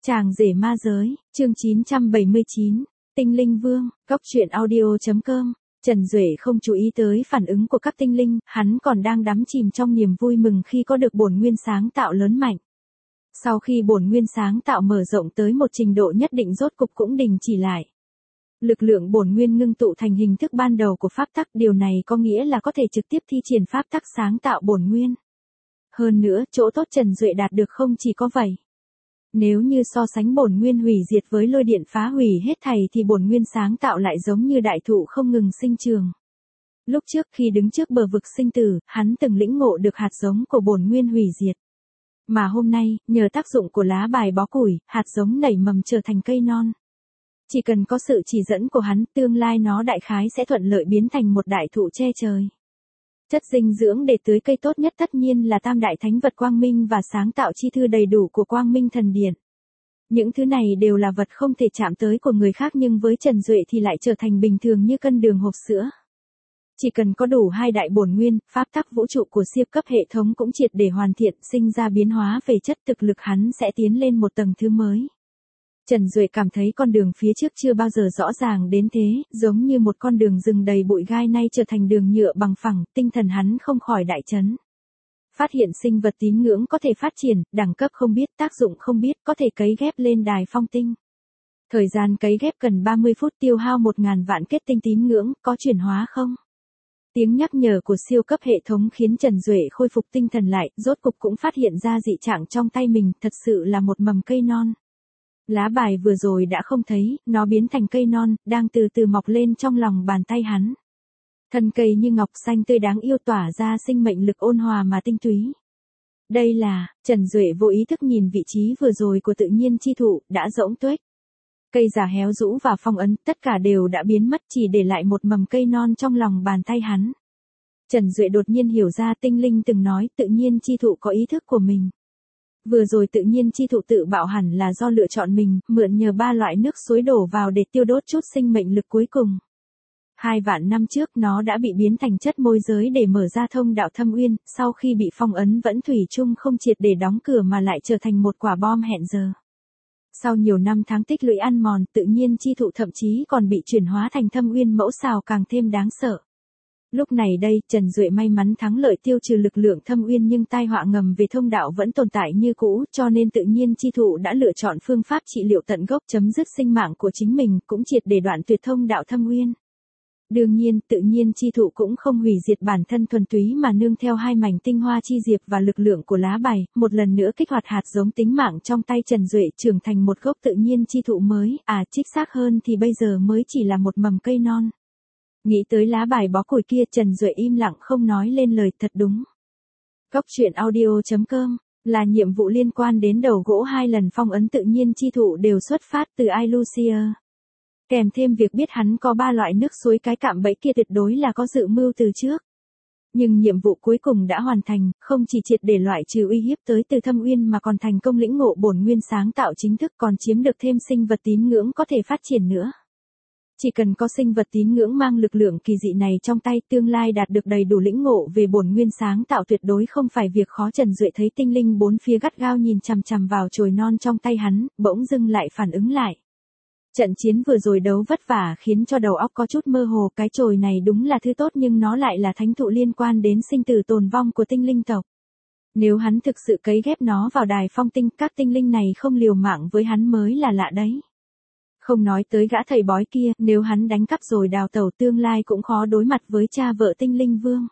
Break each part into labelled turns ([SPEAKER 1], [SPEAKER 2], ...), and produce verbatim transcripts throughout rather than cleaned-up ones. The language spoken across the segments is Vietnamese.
[SPEAKER 1] Chàng rể ma giới, chương chín trăm bảy mươi chín, Tinh Linh Vương, Góc truyện audio.com. Trần Duệ không chú ý tới phản ứng của các tinh linh, hắn còn đang đắm chìm trong niềm vui mừng khi có được bổn nguyên sáng tạo lớn mạnh. Sau khi bổn nguyên sáng tạo mở rộng tới một trình độ nhất định rốt cục cũng đình chỉ lại. Lực lượng bổn nguyên ngưng tụ thành hình thức ban đầu của pháp tắc, điều này có nghĩa là có thể trực tiếp thi triển pháp tắc sáng tạo bổn nguyên. Hơn nữa, chỗ tốt Trần Duệ đạt được không chỉ có vậy. Nếu như so sánh bổn nguyên hủy diệt với lôi điện phá hủy hết thảy thì bổn nguyên sáng tạo lại giống như đại thụ không ngừng sinh trường. Lúc trước khi đứng trước bờ vực sinh tử, hắn từng lĩnh ngộ được hạt giống của bổn nguyên hủy diệt. Mà hôm nay, nhờ tác dụng của lá bài bó củi, hạt giống nảy mầm trở thành cây non. Chỉ cần có sự chỉ dẫn của hắn, tương lai nó đại khái sẽ thuận lợi biến thành một đại thụ che trời. Chất dinh dưỡng để tưới cây tốt nhất tất nhiên là tam đại thánh vật quang minh và sáng tạo chi thư đầy đủ của Quang Minh Thần Điện. Những thứ này đều là vật không thể chạm tới của người khác, nhưng với Trần Duệ thì lại trở thành bình thường như cân đường hộp sữa. Chỉ cần có đủ hai đại bổn nguyên, pháp tắc vũ trụ của siêu cấp hệ thống cũng triệt để hoàn thiện, sinh ra biến hóa về chất, thực lực hắn sẽ tiến lên một tầng thứ mới. Trần Duệ cảm thấy con đường phía trước chưa bao giờ rõ ràng đến thế, giống như một con đường rừng đầy bụi gai nay trở thành đường nhựa bằng phẳng, tinh thần hắn không khỏi đại chấn. Phát hiện sinh vật tín ngưỡng có thể phát triển, đẳng cấp không biết, tác dụng không biết, có thể cấy ghép lên đài phong tinh. Thời gian cấy ghép cần ba mươi phút, tiêu hao một ngàn vạn kết tinh tín ngưỡng, có chuyển hóa không? Tiếng nhắc nhở của siêu cấp hệ thống khiến Trần Duệ khôi phục tinh thần lại, rốt cục cũng phát hiện ra dị trạng trong tay mình, thật sự là một mầm cây non. Lá bài vừa rồi đã không thấy, nó biến thành cây non, đang từ từ mọc lên trong lòng bàn tay hắn. Thân cây như ngọc xanh tươi đáng yêu, tỏa ra sinh mệnh lực ôn hòa mà tinh túy. Đây là, Trần Duệ vô ý thức nhìn vị trí vừa rồi của tự nhiên chi thụ, đã rỗng tuếch. Cây già héo rũ và phong ấn, tất cả đều đã biến mất, chỉ để lại một mầm cây non trong lòng bàn tay hắn. Trần Duệ đột nhiên hiểu ra, tinh linh từng nói tự nhiên chi thụ có ý thức của mình. Vừa rồi tự nhiên chi thụ tự bạo hẳn là do lựa chọn mình, mượn nhờ ba loại nước suối đổ vào để tiêu đốt chút sinh mệnh lực cuối cùng. Hai vạn năm trước nó đã bị biến thành chất môi giới để mở ra thông đạo thâm uyên, sau khi bị phong ấn vẫn thủy chung không triệt để đóng cửa mà lại trở thành một quả bom hẹn giờ. Sau nhiều năm tháng tích lũy ăn mòn, tự nhiên chi thụ thậm chí còn bị chuyển hóa thành thâm uyên mẫu xào càng thêm đáng sợ. Lúc này đây, Trần Duệ may mắn thắng lợi tiêu trừ lực lượng thâm uyên, nhưng tai họa ngầm về thông đạo vẫn tồn tại như cũ, cho nên tự nhiên chi thụ đã lựa chọn phương pháp trị liệu tận gốc, chấm dứt sinh mạng của chính mình, cũng triệt để đoạn tuyệt thông đạo thâm uyên. Đương nhiên, tự nhiên chi thụ cũng không hủy diệt bản thân thuần túy mà nương theo hai mảnh tinh hoa chi diệp và lực lượng của lá bài, một lần nữa kích hoạt hạt giống tính mạng trong tay Trần Duệ, trưởng thành một gốc tự nhiên chi thụ mới, à chính xác hơn thì bây giờ mới chỉ là một mầm cây non. Nghĩ tới lá bài bó củi kia, Trần Duệ im lặng không nói lên lời, thật đúng. Góc truyện audio.com là nhiệm vụ liên quan đến đầu gỗ hai lần phong ấn tự nhiên chi thụ đều xuất phát từ Ilusia. Kèm thêm việc biết hắn có ba loại nước suối cái cạm bẫy kia tuyệt đối là có dự mưu từ trước. Nhưng nhiệm vụ cuối cùng đã hoàn thành, không chỉ triệt để loại trừ uy hiếp tới từ thâm uyên mà còn thành công lĩnh ngộ bổn nguyên sáng tạo chính thức, còn chiếm được thêm sinh vật tín ngưỡng có thể phát triển nữa. Chỉ cần có sinh vật tín ngưỡng mang lực lượng kỳ dị này trong tay, tương lai đạt được đầy đủ lĩnh ngộ về bổn nguyên sáng tạo tuyệt đối không phải việc khó. Trần Duệ thấy tinh linh bốn phía gắt gao nhìn chằm chằm vào chồi non trong tay hắn, bỗng dưng lại phản ứng lại. Trận chiến vừa rồi đấu vất vả khiến cho đầu óc có chút mơ hồ, cái chồi này đúng là thứ tốt nhưng nó lại là thánh thụ liên quan đến sinh tử tồn vong của tinh linh tộc. Nếu hắn thực sự cấy ghép nó vào đài phong tinh, các tinh linh này không liều mạng với hắn mới là lạ đấy. Không nói tới gã thầy bói kia, nếu hắn đánh cắp rồi đào tẩu, tương lai cũng khó đối mặt với cha vợ tinh linh vương.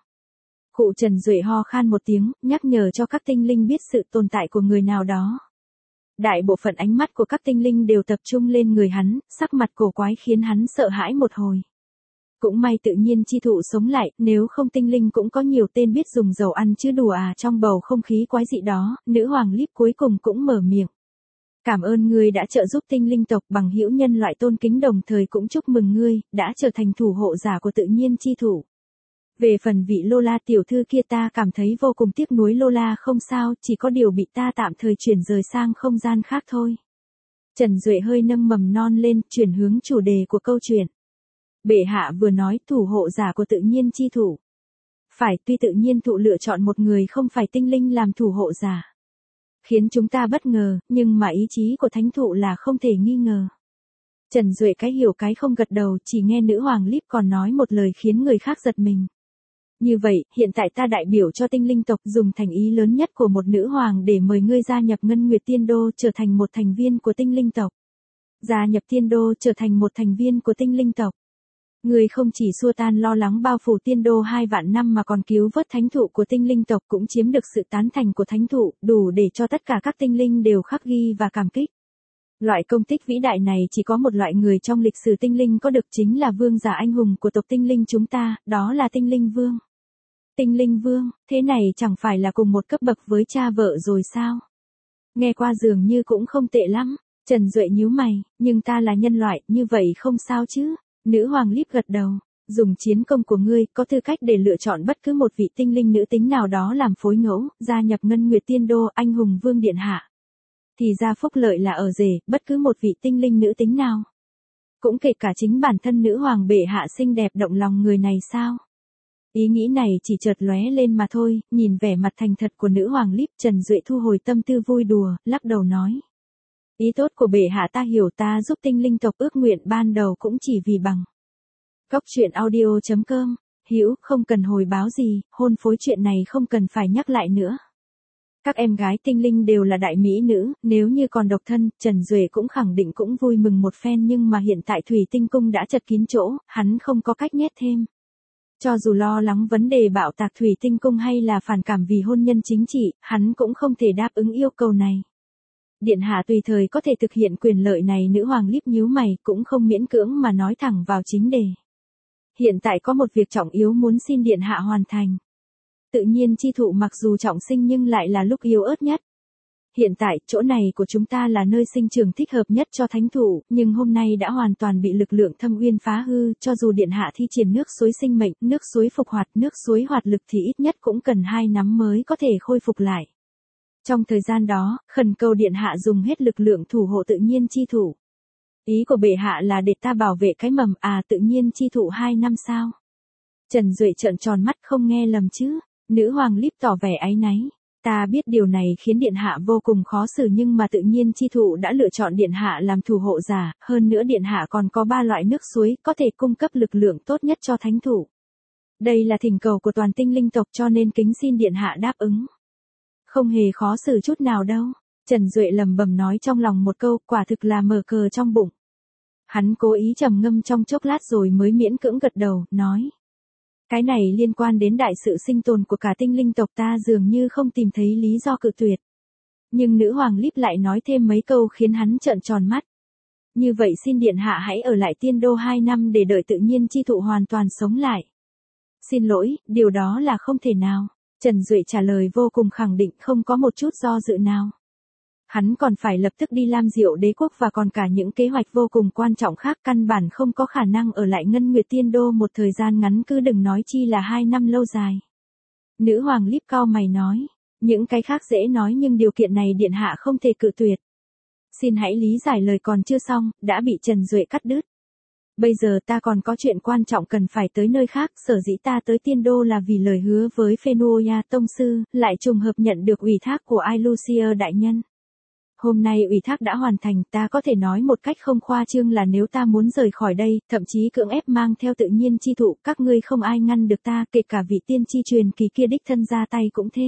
[SPEAKER 1] Cụ Trần Duệ ho khan một tiếng, nhắc nhở cho các tinh linh biết sự tồn tại của người nào đó. Đại bộ phận ánh mắt của các tinh linh đều tập trung lên người hắn, sắc mặt cổ quái khiến hắn sợ hãi một hồi. Cũng may tự nhiên chi thụ sống lại, nếu không tinh linh cũng có nhiều tên biết dùng dầu ăn chứ đùa à. Trong bầu không khí quái dị đó, nữ hoàng Líp cuối cùng cũng mở miệng. Cảm ơn ngươi đã trợ giúp tinh linh tộc, bằng hữu nhân loại tôn kính, đồng thời cũng chúc mừng ngươi, đã trở thành thủ hộ giả của tự nhiên chi thụ. Về phần vị Lola tiểu thư kia, ta cảm thấy vô cùng tiếc nuối. Lola không sao, chỉ có điều bị ta tạm thời chuyển rời sang không gian khác thôi. Trần Duệ hơi nâng mầm non lên, chuyển hướng chủ đề của câu chuyện. Bệ hạ vừa nói thủ hộ giả của tự nhiên chi thụ. Phải, tuy tự nhiên thụ lựa chọn một người không phải tinh linh làm thủ hộ giả. khiến chúng ta bất ngờ, nhưng mà ý chí của thánh thụ là không thể nghi ngờ. Trần Duệ cái hiểu cái không gật đầu, chỉ nghe nữ hoàng Líp còn nói một lời khiến người khác giật mình. Như vậy, hiện tại ta đại biểu cho tinh linh tộc dùng thành ý lớn nhất của một nữ hoàng để mời ngươi gia nhập Ngân Nguyệt Tiên Đô trở thành một thành viên của tinh linh tộc. Gia nhập Tiên Đô trở thành một thành viên của tinh linh tộc. Ngươi không chỉ xua tan lo lắng bao phủ Tiên Đô hai vạn năm mà còn cứu vớt thánh thụ của tinh linh tộc cũng chiếm được sự tán thành của thánh thụ, đủ để cho tất cả các tinh linh đều khắc ghi và cảm kích. Loại công tích vĩ đại này chỉ có một loại người trong lịch sử tinh linh có được, chính là vương giả anh hùng của tộc tinh linh chúng ta, đó là tinh linh vương. Tinh linh vương, thế này chẳng phải là cùng một cấp bậc với cha vợ rồi sao? Nghe qua dường như cũng không tệ lắm. Trần Duệ nhíu mày, nhưng ta là nhân loại, như vậy không sao chứ? Nữ hoàng Líp gật đầu, dùng chiến công của ngươi có tư cách để lựa chọn bất cứ một vị tinh linh nữ tính nào đó làm phối ngẫu, gia nhập Ngân Nguyệt Tiên Đô anh hùng vương điện hạ. Thì ra phúc lợi là ở rể, bất cứ một vị tinh linh nữ tính nào. Cũng kể cả chính bản thân nữ hoàng bệ hạ xinh đẹp động lòng người này sao? Ý nghĩ này chỉ chợt lóe lên mà thôi, nhìn vẻ mặt thành thật của nữ hoàng Líp, Trần Duệ thu hồi tâm tư vui đùa, lắc đầu nói. Ý tốt của bệ hạ ta hiểu, ta giúp tinh linh tộc ước nguyện ban đầu cũng chỉ vì bằng. Góc truyện audio chấm com, Hữu không cần hồi báo gì, hôn phối chuyện này không cần phải nhắc lại nữa. Các em gái tinh linh đều là đại mỹ nữ, nếu như còn độc thân, Trần Duệ cũng khẳng định cũng vui mừng một phen, nhưng mà hiện tại Thủy Tinh Cung đã chật kín chỗ, hắn không có cách nhét thêm. Cho dù lo lắng vấn đề bạo tạc Thủy Tinh Cung hay là phản cảm vì hôn nhân chính trị, hắn cũng không thể đáp ứng yêu cầu này. Điện hạ tùy thời có thể thực hiện quyền lợi này, nữ hoàng Líp nhíu mày, cũng không miễn cưỡng mà nói thẳng vào chính đề. Hiện tại có một việc trọng yếu muốn xin điện hạ hoàn thành. Tự nhiên chi thụ mặc dù trọng sinh nhưng lại là lúc yếu ớt nhất. Hiện tại, chỗ này của chúng ta là nơi sinh trưởng thích hợp nhất cho thánh thụ, nhưng hôm nay đã hoàn toàn bị lực lượng thâm uyên phá hư, cho dù điện hạ thi triển nước suối sinh mệnh, nước suối phục hoạt, nước suối hoạt lực thì ít nhất cũng cần hai năm mới có thể khôi phục lại. Trong thời gian đó, khẩn cầu điện hạ dùng hết lực lượng thủ hộ tự nhiên chi thụ. Ý của bệ hạ là để ta bảo vệ cái mầm à tự nhiên chi thụ hai năm sao? Trần Duệ trợn tròn mắt, không nghe lầm chứ? Nữ hoàng Líp tỏ vẻ áy náy. Ta biết điều này khiến điện hạ vô cùng khó xử, nhưng mà tự nhiên chi thụ đã lựa chọn điện hạ làm thủ hộ giả, hơn nữa điện hạ còn có ba loại nước suối có thể cung cấp lực lượng tốt nhất cho thánh thụ. Đây là thỉnh cầu của toàn tinh linh tộc cho nên kính xin điện hạ đáp ứng. Không hề khó xử chút nào đâu. Trần Duệ lẩm bẩm nói trong lòng một câu, quả thực là mở cờ trong bụng. Hắn cố ý trầm ngâm trong chốc lát rồi mới miễn cưỡng gật đầu, nói. Cái này liên quan đến đại sự sinh tồn của cả tinh linh tộc, ta dường như không tìm thấy lý do cự tuyệt. Nhưng nữ hoàng Líp lại nói thêm mấy câu khiến hắn trợn tròn mắt. Như vậy xin điện hạ hãy ở lại Tiên Đô hai năm để đợi tự nhiên chi thụ hoàn toàn sống lại. Xin lỗi, điều đó là không thể nào. Trần Duệ trả lời vô cùng khẳng định, không có một chút do dự nào. Hắn còn phải lập tức đi Lam Diệu Đế quốc và còn cả những kế hoạch vô cùng quan trọng khác, căn bản không có khả năng ở lại Ngân Nguyệt Tiên Đô một thời gian ngắn, cứ đừng nói chi là hai năm lâu dài. Nữ hoàng Líp cau mày nói, những cái khác dễ nói nhưng điều kiện này điện hạ không thể cự tuyệt. Xin hãy lý giải, lời còn chưa xong, đã bị Trần Duệ cắt đứt. Bây giờ ta còn có chuyện quan trọng cần phải tới nơi khác, sở dĩ ta tới Tiên Đô là vì lời hứa với Phenuoya tông sư, lại trùng hợp nhận được ủy thác của Ilusia đại nhân. Hôm nay ủy thác đã hoàn thành, ta có thể nói một cách không khoa trương là nếu ta muốn rời khỏi đây, thậm chí cưỡng ép mang theo tự nhiên chi thụ, các ngươi không ai ngăn được ta, kể cả vị tiên tri truyền kỳ kia đích thân ra tay cũng thế.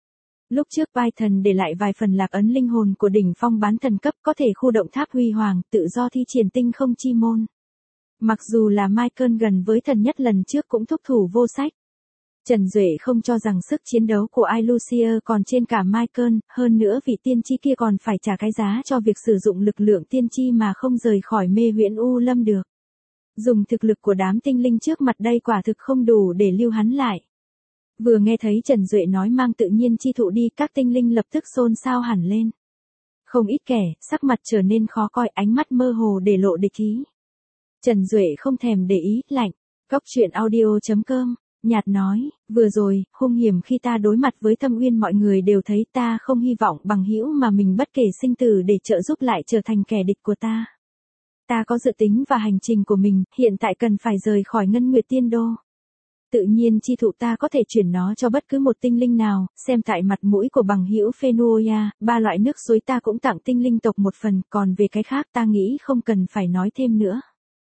[SPEAKER 1] Lúc trước Python để lại vài phần lạc ấn linh hồn của đỉnh phong bán thần cấp, có thể khu động tháp huy hoàng, tự do thi triển tinh không chi môn. Mặc dù là Michael gần với thần nhất lần trước cũng thúc thủ vô sách. Trần Duệ không cho rằng sức chiến đấu của Ilusia còn trên cả Michael, hơn nữa vị tiên tri kia còn phải trả cái giá cho việc sử dụng lực lượng tiên tri mà không rời khỏi mê huyễn U Lâm được. Dùng thực lực của đám tinh linh trước mặt đây quả thực không đủ để lưu hắn lại. Vừa nghe thấy Trần Duệ nói mang tự nhiên chi thụ đi, các tinh linh lập tức xôn xao hẳn lên. Không ít kẻ, sắc mặt trở nên khó coi, ánh mắt mơ hồ để lộ địch ý. Trần Duệ không thèm để ý, lạnh. Góc truyện audio chấm com, nhạt nói, vừa rồi, hung hiểm khi ta đối mặt với Thâm Uyên mọi người đều thấy ta không hy vọng bằng hữu mà mình bất kể sinh tử để trợ giúp lại trở thành kẻ địch của ta. Ta có dự tính và hành trình của mình, hiện tại cần phải rời khỏi Ngân Nguyệt Tiên Đô. Tự nhiên chi thụ ta có thể chuyển nó cho bất cứ một tinh linh nào, xem tại mặt mũi của bằng hữu Phenuoya, ba loại nước suối ta cũng tặng tinh linh tộc một phần, còn về cái khác ta nghĩ không cần phải nói thêm nữa.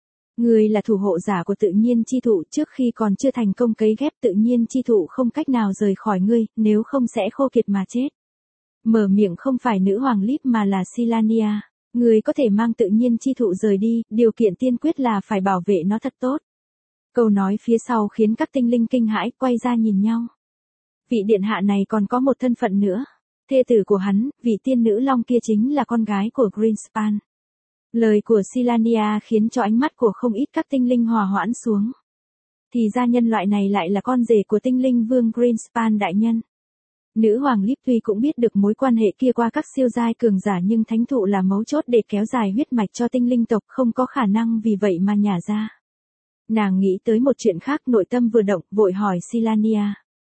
[SPEAKER 1] Ngươi là thủ hộ giả của tự nhiên chi thụ, trước khi còn chưa thành công cấy ghép tự nhiên chi thụ không cách nào rời khỏi ngươi, nếu không sẽ khô kiệt mà chết. Mở miệng không phải nữ hoàng Líp mà là Silania. Ngươi có thể mang tự nhiên chi thụ rời đi, điều kiện tiên quyết là phải bảo vệ nó thật tốt. Câu nói phía sau khiến các tinh linh kinh hãi, quay ra nhìn nhau. Vị điện hạ này còn có một thân phận nữa. Thê tử của hắn, vị tiên nữ long kia chính là con gái của Greenspan. Lời của Silania khiến cho ánh mắt của không ít các tinh linh hòa hoãn xuống. Thì ra nhân loại này lại là con rể của tinh linh vương Greenspan đại nhân. Nữ hoàng Líp tuy cũng biết được mối quan hệ kia qua các siêu giai cường giả nhưng thánh thụ là mấu chốt để kéo dài huyết mạch cho tinh linh tộc, không có khả năng vì vậy mà nhả ra. Nàng nghĩ tới một chuyện khác, nội tâm vừa động, vội hỏi Silania.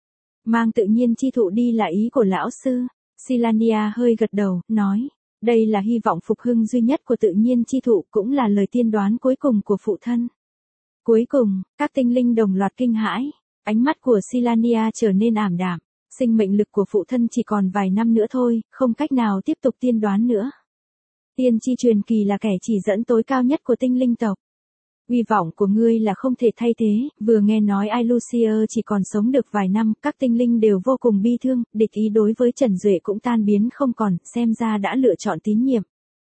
[SPEAKER 1] Mang tự nhiên chi thụ đi là ý của lão sư. Silania hơi gật đầu, nói. Đây là hy vọng phục hưng duy nhất của tự nhiên chi thụ, cũng là lời tiên đoán cuối cùng của phụ thân. Cuối cùng, các tinh linh đồng loạt kinh hãi. Ánh mắt của Silania trở nên ảm đạm. Sinh mệnh lực của phụ thân chỉ còn vài năm nữa thôi, không cách nào tiếp tục tiên đoán nữa. Tiên tri truyền kỳ là kẻ chỉ dẫn tối cao nhất của tinh linh tộc. Hy vọng của ngươi là không thể thay thế, vừa nghe nói Ilucia chỉ còn sống được vài năm, các tinh linh đều vô cùng bi thương, địch ý đối với Trần Duệ cũng tan biến không còn, xem ra đã lựa chọn tín nhiệm.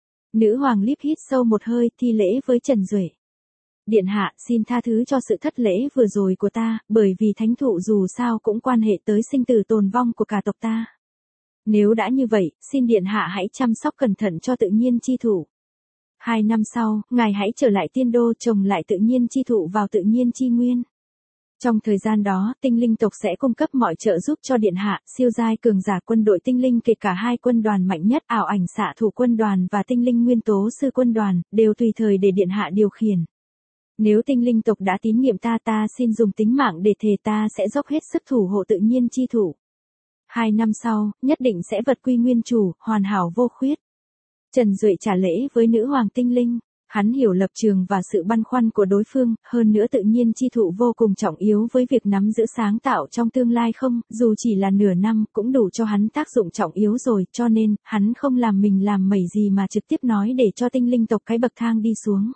[SPEAKER 1] Nữ hoàng Líp hít sâu một hơi, thi lễ với Trần Duệ. Điện hạ, xin tha thứ cho sự thất lễ vừa rồi của ta, bởi vì thánh thụ dù sao cũng quan hệ tới sinh tử tồn vong của cả tộc ta. Nếu đã như vậy, xin điện hạ hãy chăm sóc cẩn thận cho tự nhiên chi thụ. Hai năm sau, ngài hãy trở lại tiên đô trồng lại tự nhiên chi thụ vào tự nhiên chi nguyên. Trong thời gian đó, tinh linh tộc sẽ cung cấp mọi trợ giúp cho điện hạ, siêu giai cường giả quân đội tinh linh kể cả hai quân đoàn mạnh nhất ảo ảnh xạ thủ quân đoàn và tinh linh nguyên tố sư quân đoàn, đều tùy thời để điện hạ điều khiển. Nếu tinh linh tộc đã tín nhiệm ta ta xin dùng tính mạng để thề ta sẽ dốc hết sức thủ hộ tự nhiên chi thụ. Hai năm sau, nhất định sẽ vật quy nguyên chủ, hoàn hảo vô khuyết. Trần Duệ trả lễ với nữ hoàng tinh linh, hắn hiểu lập trường và sự băn khoăn của đối phương, hơn nữa tự nhiên chi thụ vô cùng trọng yếu với việc nắm giữ sáng tạo trong tương lai không, dù chỉ là nửa năm cũng đủ cho hắn tác dụng trọng yếu rồi, cho nên, hắn không làm mình làm mẩy gì mà trực tiếp nói để cho tinh linh tộc cái bậc thang đi xuống.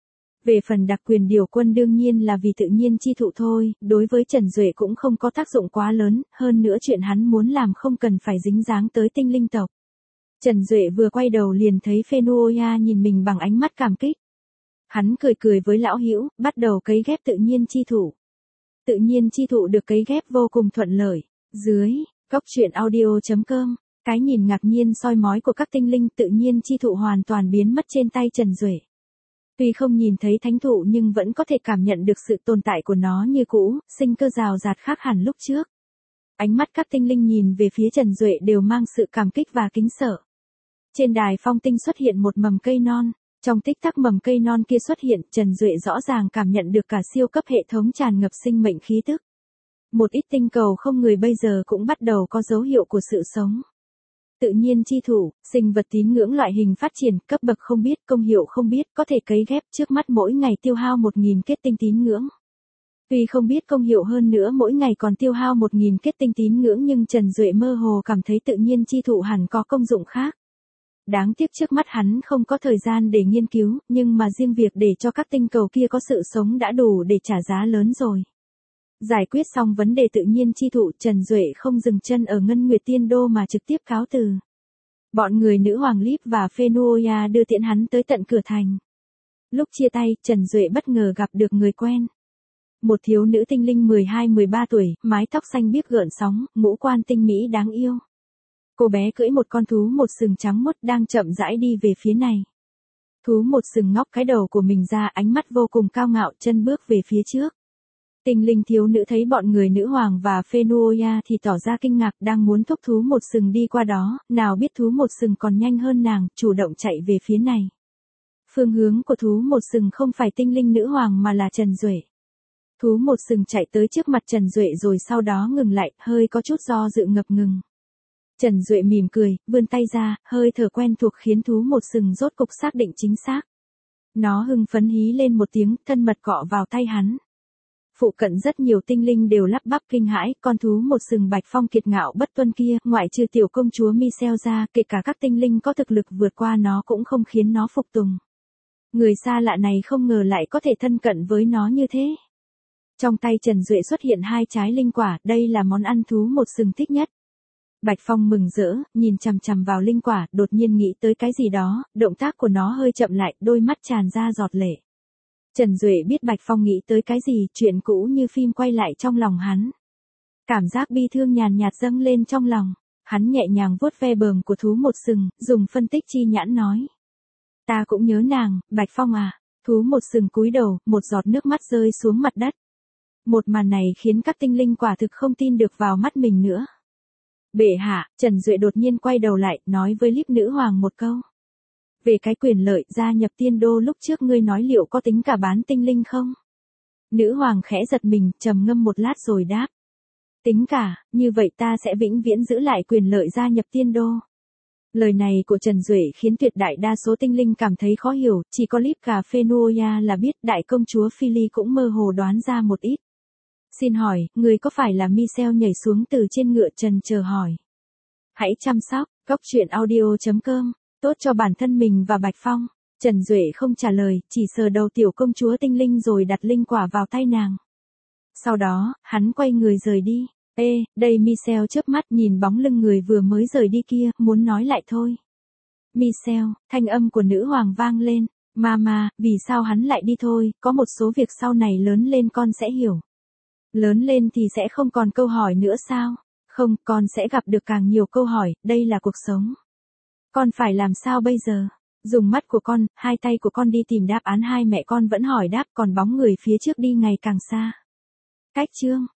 [SPEAKER 1] Về phần đặc quyền điều quân đương nhiên là vì tự nhiên chi thụ thôi, đối với Trần Duệ cũng không có tác dụng quá lớn, hơn nữa chuyện hắn muốn làm không cần phải dính dáng tới tinh linh tộc. Trần Duệ vừa quay đầu liền thấy Phenuoya nhìn mình bằng ánh mắt cảm kích. Hắn cười cười với lão hữu, bắt đầu cấy ghép tự nhiên chi thụ. Tự nhiên chi thụ được cấy ghép vô cùng thuận lợi. Dưới, góc truyện audio chấm com, cái nhìn ngạc nhiên soi mói của các tinh linh tự nhiên chi thụ hoàn toàn biến mất trên tay Trần Duệ. Tuy không nhìn thấy thánh thụ nhưng vẫn có thể cảm nhận được sự tồn tại của nó như cũ, sinh cơ rào rạt khác hẳn lúc trước. Ánh mắt các tinh linh nhìn về phía Trần Duệ đều mang sự cảm kích và kính sợ. Trên đài phong tinh xuất hiện một mầm cây non, trong tích tắc mầm cây non kia xuất hiện, Trần Duệ rõ ràng cảm nhận được cả siêu cấp hệ thống tràn ngập sinh mệnh khí tức. Một ít tinh cầu không người bây giờ cũng bắt đầu có dấu hiệu của sự sống. Tự nhiên chi thụ, sinh vật tín ngưỡng loại hình phát triển, cấp bậc không biết, công hiệu không biết, có thể cấy ghép trước mắt mỗi ngày tiêu hao một nghìn kết tinh tín ngưỡng. Tuy không biết công hiệu hơn nữa mỗi ngày còn tiêu hao một nghìn kết tinh tín ngưỡng nhưng Trần Duệ mơ hồ cảm thấy tự nhiên chi thụ hẳn có công dụng khác. Đáng tiếc trước mắt hắn không có thời gian để nghiên cứu, nhưng mà riêng việc để cho các tinh cầu kia có sự sống đã đủ để trả giá lớn rồi. Giải quyết xong vấn đề tự nhiên chi thụ, Trần Duệ không dừng chân ở Ngân Nguyệt Tiên Đô mà trực tiếp cáo từ. Bọn người nữ hoàng Líp và Phenuoya đưa tiễn hắn tới tận cửa thành. Lúc chia tay, Trần Duệ bất ngờ gặp được người quen. Một thiếu nữ tinh linh mười hai mười ba tuổi, mái tóc xanh biếc gợn sóng, ngũ quan tinh mỹ đáng yêu. Cô bé cưỡi một con thú một sừng trắng muốt đang chậm rãi đi về phía này. Thú một sừng ngóc cái đầu của mình ra, ánh mắt vô cùng cao ngạo, chân bước về phía trước. Tinh linh thiếu nữ thấy bọn người nữ hoàng và Phenuoya thì tỏ ra kinh ngạc, đang muốn thúc thú một sừng đi qua đó, nào biết thú một sừng còn nhanh hơn nàng, chủ động chạy về phía này. Phương hướng của thú một sừng không phải tinh linh nữ hoàng mà là Trần Duệ. Thú một sừng chạy tới trước mặt Trần Duệ rồi sau đó ngừng lại, hơi có chút do dự ngập ngừng. Trần Duệ mỉm cười, vươn tay ra, hơi thở quen thuộc khiến thú một sừng rốt cục xác định chính xác. Nó hưng phấn hí lên một tiếng, thân mật cọ vào tay hắn. Phụ cận rất nhiều tinh linh đều lắp bắp kinh hãi, con thú một sừng Bạch Phong kiệt ngạo bất tuân kia, ngoại trừ tiểu công chúa Michelle ra, kể cả các tinh linh có thực lực vượt qua nó cũng không khiến nó phục tùng. Người xa lạ này không ngờ lại có thể thân cận với nó như thế. Trong tay Trần Duệ xuất hiện hai trái linh quả, đây là món ăn thú một sừng thích nhất. Bạch Phong mừng rỡ, nhìn chằm chằm vào linh quả, đột nhiên nghĩ tới cái gì đó, động tác của nó hơi chậm lại, đôi mắt tràn ra giọt lệ. Trần Duệ biết Bạch Phong nghĩ tới cái gì, chuyện cũ như phim quay lại trong lòng hắn. Cảm giác bi thương nhàn nhạt dâng lên trong lòng, hắn nhẹ nhàng vuốt ve bờm của thú một sừng, dùng phân tích chi nhãn nói. Ta cũng nhớ nàng, Bạch Phong à, thú một sừng cúi đầu, một giọt nước mắt rơi xuống mặt đất. Một màn này khiến các tinh linh quả thực không tin được vào mắt mình nữa. Bệ hạ, Trần Duệ đột nhiên quay đầu lại, nói với Líp nữ hoàng một câu. Về cái quyền lợi gia nhập tiên đô lúc trước ngươi nói liệu có tính cả bán tinh linh không? Nữ hoàng khẽ giật mình, trầm ngâm một lát rồi đáp. Tính cả, như vậy ta sẽ vĩnh viễn giữ lại quyền lợi gia nhập tiên đô. Lời này của Trần Duệ khiến tuyệt đại đa số tinh linh cảm thấy khó hiểu, chỉ có Líp cà Phenoia là biết, đại công chúa Philly cũng mơ hồ đoán ra một ít. Xin hỏi, người có phải là Michelle nhảy xuống từ trên ngựa? Trần chờ hỏi. Hãy chăm sóc, góc truyện audio chấm com, tốt cho bản thân mình và Bạch Phong. Trần Duệ không trả lời, chỉ sờ đầu tiểu công chúa tinh linh rồi đặt linh quả vào tay nàng. Sau đó, hắn quay người rời đi. Ê, đây Michelle chớp mắt nhìn bóng lưng người vừa mới rời đi kia, muốn nói lại thôi. Michelle, thanh âm của nữ hoàng vang lên. Mama, vì sao hắn lại đi thôi, có một số việc sau này lớn lên con sẽ hiểu. Lớn lên thì sẽ không còn câu hỏi nữa sao? Không, con sẽ gặp được càng nhiều câu hỏi, đây là cuộc sống. Con phải làm sao bây giờ? Dùng mắt của con, hai tay của con đi tìm đáp án, hai mẹ con vẫn hỏi đáp, còn bóng người phía trước đi ngày càng xa. Cách chương